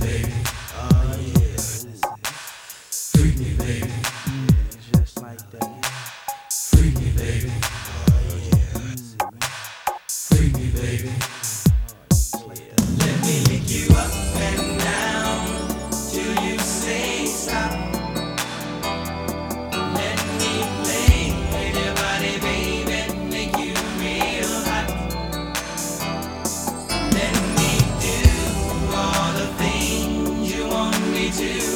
baby. Oh yeah. Freak me, baby. Just like that. Freak me, baby. Oh yeah. Freak me, baby. Let me lick you up and down till you say stop. Let me play with your body, baby, make you real hot. Let me do all the things you want me to.